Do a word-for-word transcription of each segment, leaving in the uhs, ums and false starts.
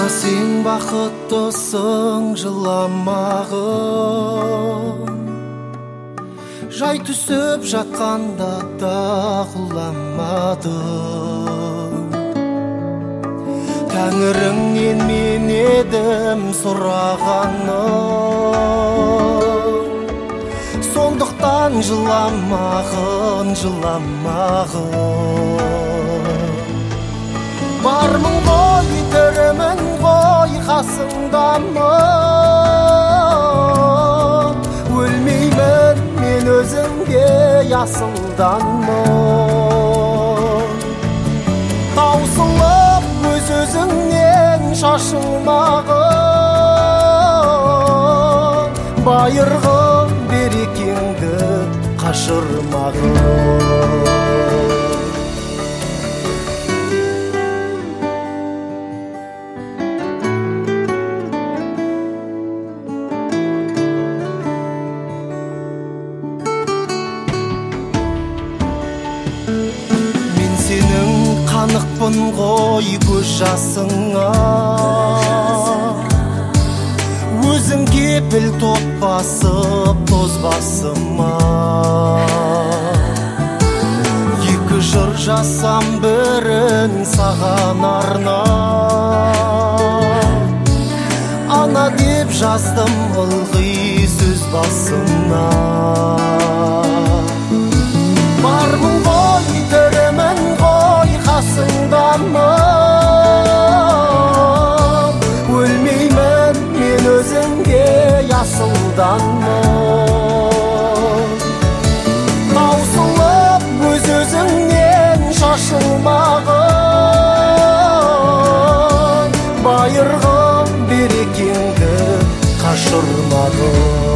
сен бақыттысың жыламағын, жай түсіп жатқанда да құламадың. Тәңіріңнен мен едім сұрағаным, сондықтан жыламағын, жыламағын. Бармын ғой, тірімін ғой қасыңдамын, өлмеймін мен өзіңге асылданмын. Таусылып өз-өзіңнен шашылмағын, байырғы берекеңді қашырмағын. Қанықпын ғой көз жасыңа, өзің кепіл тот басып тоз басыма. Екі жыр жасам бірін саған арнап, ана деп жаздым ылғи сөз басына. Бармын ғой, тірімін ғой қасыңдамын, өлмеймін мен өзіңге асылданмын. Таусылып өз-өзіңнен шашылмағын, байырғы берекеңді қашырмағын.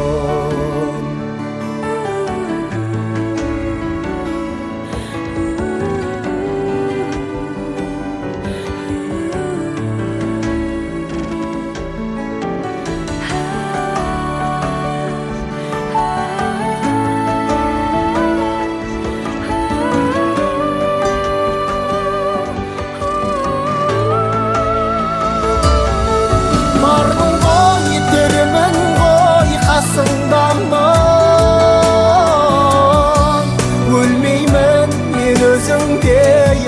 Өлмеймін мен өзіңге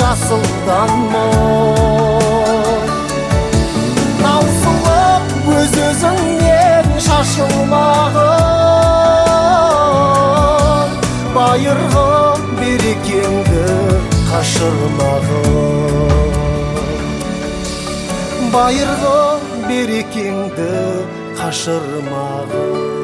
асылданмын. Таусылып өз-өзіңнен шашылмағын, байырғы берекеңді қашырмағын. Байырғы берекеңді қашырмағын.